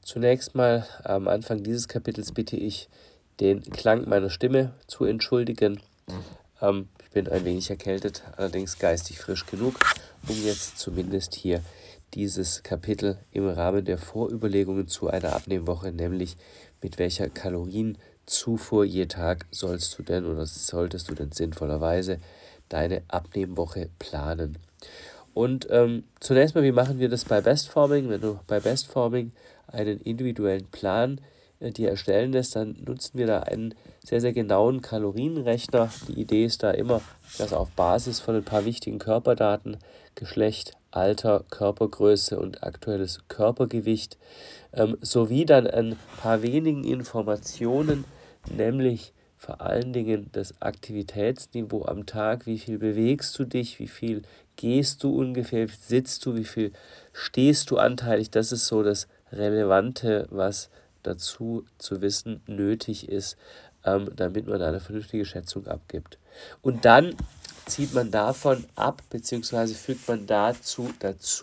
Zunächst mal am Anfang dieses Kapitels bitte ich, den Klang meiner Stimme zu entschuldigen. Ich bin ein wenig erkältet, allerdings geistig frisch genug, um jetzt zumindest hier dieses Kapitel im Rahmen der Vorüberlegungen zu einer Abnehmwoche, nämlich mit welcher Kalorienzufuhr je Tag solltest du denn sinnvollerweise deine Abnehmwoche planen. Und zunächst mal, wie machen wir das bei Bestforming? Wenn du bei Bestforming einen individuellen Plan dir erstellen lässt, dann nutzen wir da einen sehr, sehr genauen Kalorienrechner. Die Idee ist da immer, dass auf Basis von ein paar wichtigen Körperdaten, Geschlecht, Alter, Körpergröße und aktuelles Körpergewicht, sowie dann ein paar wenigen Informationen, nämlich vor allen Dingen das Aktivitätsniveau am Tag, wie viel bewegst du dich, wie viel gehst du ungefähr, wie viel sitzt du, wie viel stehst du anteilig, das ist so das Relevante, was dazu zu wissen nötig ist, damit man eine vernünftige Schätzung abgibt. Und dann zieht man davon ab, beziehungsweise fügt man dazu,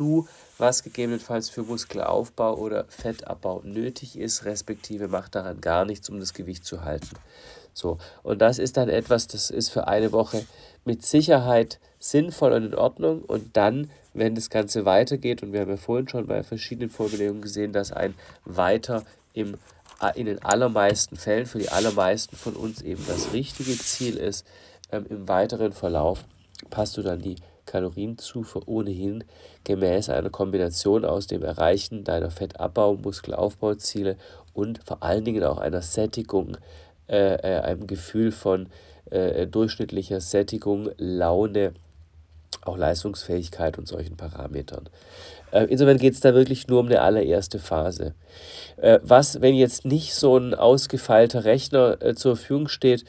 was gegebenenfalls für Muskelaufbau oder Fettabbau nötig ist, respektive macht daran gar nichts, um das Gewicht zu halten. So, und das ist dann etwas, das ist für eine Woche mit Sicherheit sinnvoll und in Ordnung. Und dann, wenn das Ganze weitergeht, und wir haben ja vorhin schon bei verschiedenen Vorbelegungen gesehen, dass ein weiter in den allermeisten Fällen, für die allermeisten von uns eben das richtige Ziel ist, im weiteren Verlauf passt du dann die Kalorienzufuhr ohnehin gemäß einer Kombination aus dem Erreichen deiner Fettabbau-, Muskelaufbauziele und vor allen Dingen auch einer Sättigung, einem Gefühl von durchschnittlicher Sättigung, Laune, auch Leistungsfähigkeit und solchen Parametern. Insofern geht es da wirklich nur um eine allererste Phase. Was, wenn jetzt nicht so ein ausgefeilter Rechner zur Verfügung steht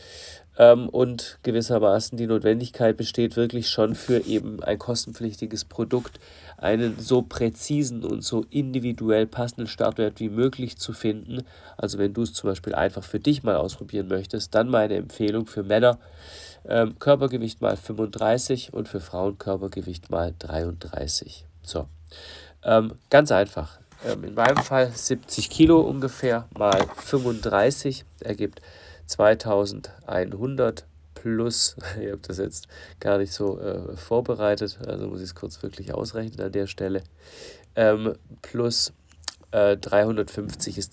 und gewissermaßen die Notwendigkeit besteht, wirklich schon für eben ein kostenpflichtiges Produkt einen so präzisen und so individuell passenden Startwert wie möglich zu finden. Also wenn du es zum Beispiel einfach für dich mal ausprobieren möchtest, dann meine Empfehlung für Männer, Körpergewicht mal 35 und für Frauen Körpergewicht mal 33. So, ganz einfach. In meinem Fall 70 Kilo ungefähr mal 35 ergibt 2100 plus, ich habe das jetzt gar nicht so vorbereitet, also muss ich es kurz wirklich ausrechnen an der Stelle, plus 350 ist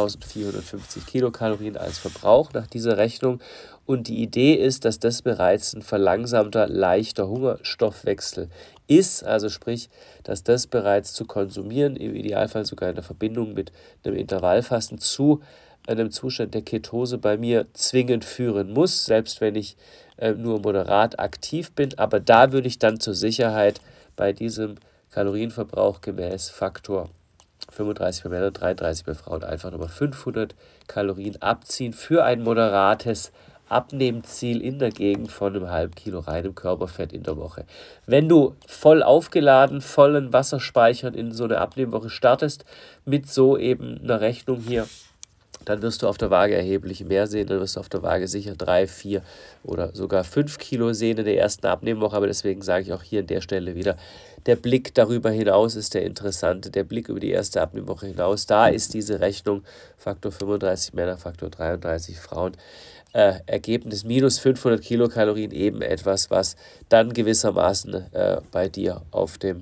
2450 Kilokalorien als Verbrauch nach dieser Rechnung. Und die Idee ist, dass das bereits ein verlangsamter, leichter Hungerstoffwechsel ist. Also sprich, dass das bereits zu konsumieren, im Idealfall sogar in der Verbindung mit einem Intervallfasten zu einem Zustand der Ketose bei mir zwingend führen muss, selbst wenn ich nur moderat aktiv bin. Aber da würde ich dann zur Sicherheit bei diesem Kalorienverbrauch gemäß Faktor 35 bei Männern, 33 bei Frauen einfach nochmal 500 Kalorien abziehen für ein moderates Abnehmziel in der Gegend von einem halben Kilo reinem Körperfett in der Woche. Wenn du voll aufgeladen, vollen Wasserspeichern in so eine Abnehmwoche startest, mit so eben einer Rechnung hier, dann wirst du auf der Waage erheblich mehr sehen, dann wirst du auf der Waage sicher 3, 4 oder sogar 5 Kilo sehen in der ersten Abnehmwoche, aber deswegen sage ich auch hier an der Stelle wieder, der Blick darüber hinaus ist der interessante, der Blick über die erste Abnehmwoche hinaus, da ist diese Rechnung, Faktor 35 Männer, Faktor 33 Frauen, Ergebnis minus 500 Kilokalorien eben etwas, was dann gewissermaßen bei dir auf dem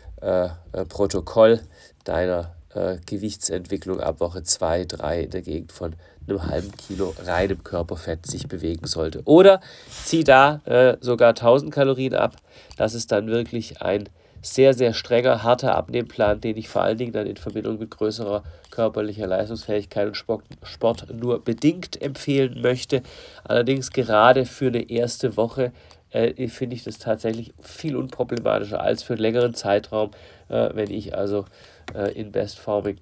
Protokoll deiner Gewichtsentwicklung ab Woche 2, 3 in der Gegend von einem halben Kilo reinem Körperfett sich bewegen sollte. Oder zieh da sogar 1000 Kalorien ab. Das ist dann wirklich ein sehr, sehr strenger, harter Abnehmplan, den ich vor allen Dingen dann in Verbindung mit größerer körperlicher Leistungsfähigkeit und Sport nur bedingt empfehlen möchte. Allerdings gerade für eine erste Woche finde ich das tatsächlich viel unproblematischer als für einen längeren Zeitraum, wenn ich also in Bestforming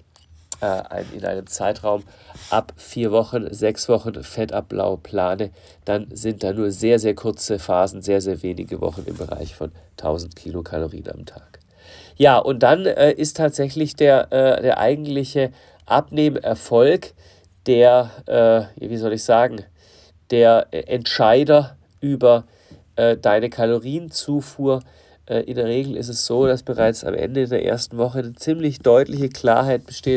in einem Zeitraum ab 4 Wochen, 6 Wochen Fettabbau plane, dann sind da nur sehr, sehr kurze Phasen, sehr, sehr wenige Wochen im Bereich von 1000 Kilokalorien am Tag. Ja, und dann ist tatsächlich der eigentliche Abnehmerfolg der, wie soll ich sagen, der Entscheider über deine Kalorienzufuhr. In der Regel ist es so, dass bereits am Ende der ersten Woche eine ziemlich deutliche Klarheit besteht,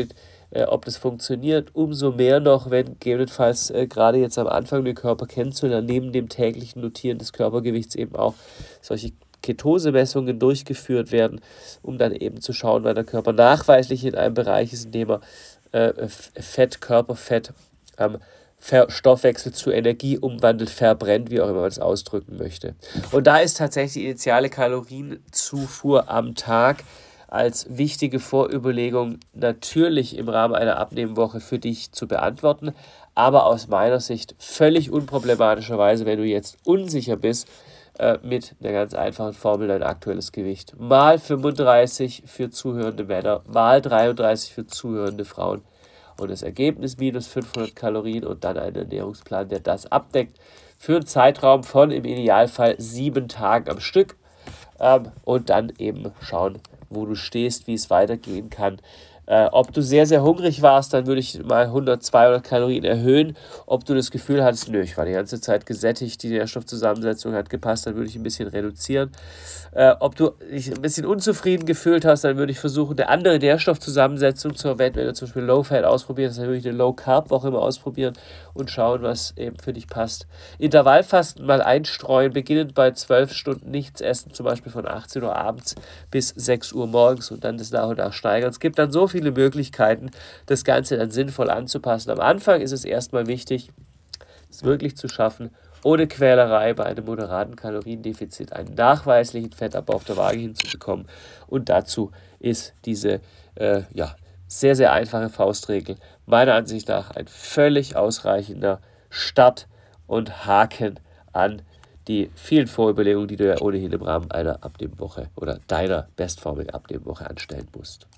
ob das funktioniert. Umso mehr noch, wenn gegebenenfalls gerade jetzt am Anfang den Körper kennenzulernen, neben dem täglichen Notieren des Körpergewichts eben auch solche Ketosemessungen durchgeführt werden, um dann eben zu schauen, weil der Körper nachweislich in einem Bereich ist, in dem er Körperfett Stoffwechsel zu Energie umwandelt, verbrennt, wie auch immer man es ausdrücken möchte. Und da ist tatsächlich die initiale Kalorienzufuhr am Tag als wichtige Vorüberlegung natürlich im Rahmen einer Abnehmwoche für dich zu beantworten, aber aus meiner Sicht völlig unproblematischerweise, wenn du jetzt unsicher bist, mit einer ganz einfachen Formel dein aktuelles Gewicht mal 35 für zuhörende Männer, mal 33 für zuhörende Frauen und das Ergebnis minus 500 Kalorien und dann einen Ernährungsplan, der das abdeckt, für einen Zeitraum von im Idealfall 7 Tagen am Stück und dann eben schauen, wo du stehst, wie es weitergehen kann. Ob du sehr, sehr hungrig warst, dann würde ich mal 100, 200 Kalorien erhöhen. Ob du das Gefühl hattest, nö, ich war die ganze Zeit gesättigt, die Nährstoffzusammensetzung hat gepasst, dann würde ich ein bisschen reduzieren. Ob du dich ein bisschen unzufrieden gefühlt hast, dann würde ich versuchen, eine andere Nährstoffzusammensetzung zu verwenden. Wenn du zum Beispiel Low Fat ausprobierst, dann würde ich eine Low Carb Woche immer ausprobieren und schauen, was eben für dich passt. Intervallfasten mal einstreuen, beginnend bei 12 Stunden nichts essen, zum Beispiel von 18 Uhr abends bis 6 Uhr morgens und dann das nach und nach steigern. Es gibt dann so viele Möglichkeiten, das Ganze dann sinnvoll anzupassen. Am Anfang ist es erstmal wichtig, es wirklich zu schaffen, ohne Quälerei bei einem moderaten Kaloriendefizit einen nachweislichen Fettabbau auf der Waage hinzubekommen. Und dazu ist diese sehr, sehr einfache Faustregel meiner Ansicht nach ein völlig ausreichender Start und Haken an die vielen Vorüberlegungen, die du ja ohnehin im Rahmen einer Abnehmwoche oder deiner bestformigen Abnehmwoche anstellen musst.